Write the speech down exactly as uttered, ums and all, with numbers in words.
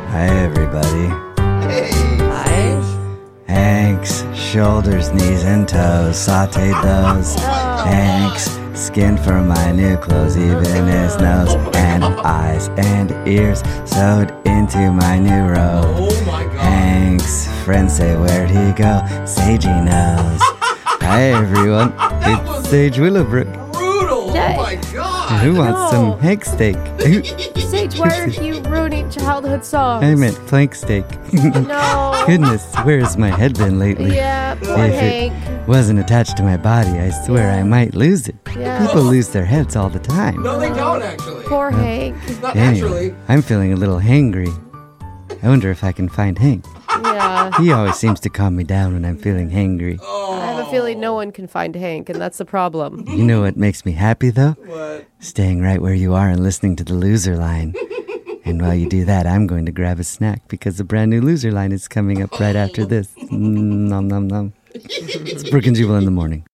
Hi, everybody. Hey. Hi. Hank's shoulders, knees, and toes. Sauteed those. Oh. Hank's skin for my new clothes. Even his nose and eyes and ears sewed into my new robe. Oh my God. Hank's friends say, where'd he go? Sagey knows. Hi, everyone. It's Sage Willowbrook. Brutal. Hey. Oh my God. Who wants No. some Hank steak? Sage, why are you ruining childhood songs? I meant plank steak. No. Goodness, where's my head been lately? Yeah, poor If Hank. it wasn't attached to my body, I swear I might lose it. Yeah. People lose their heads all the time. No, they don't actually. Poor Hank. Not Anyway, naturally. I'm feeling a little hangry. I wonder if I can find Hank. Yeah. He always seems to calm me down when I'm feeling hangry. I have a feeling no one can find Hank, and that's the problem. You know what makes me happy, though? What? Staying right where you are and listening to the loser line. And while you do that, I'm going to grab a snack because the brand new loser line is coming up right after this. Mm, nom nom nom. It's Brooke and Jubal in the morning.